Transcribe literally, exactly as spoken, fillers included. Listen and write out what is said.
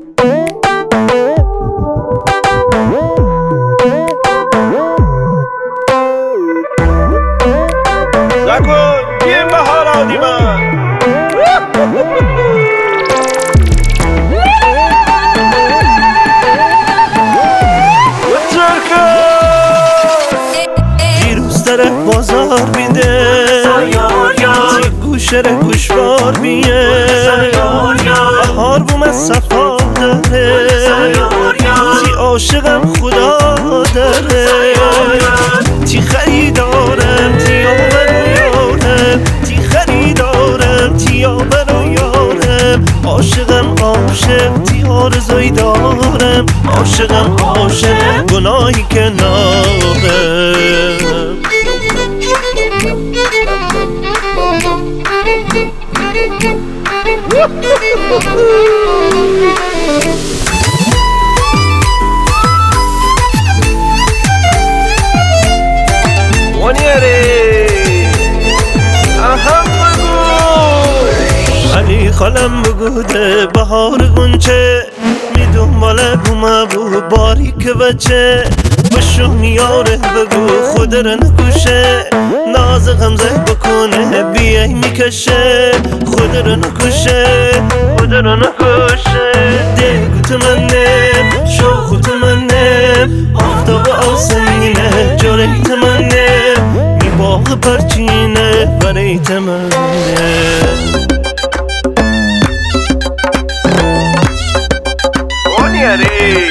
زکن بیم بهار آدی من دیروز در بازار بیده تی گوشره گوشوار بیه بهار بوم از صفا داره تی عاشقم خدا داره تی خریدارم تی آبر و یارم تی خریدارم تی آبر و یارم عاشقم عاشق تی آرزوی دارم عاشقم عاشق گناهی که نارم علی خالم بگوده بهار گنچه می دنباله بومه بو باریک بچه بشو میاره بگو خود رو نکشه ناز غمزه بکنه بیای میکشه خود رو نکشه خود رو نکشه دلگو تمنم شوخو تمنم آفتاب آسمینه جوری تمنم می باغ پرچینه برای تمنم یاری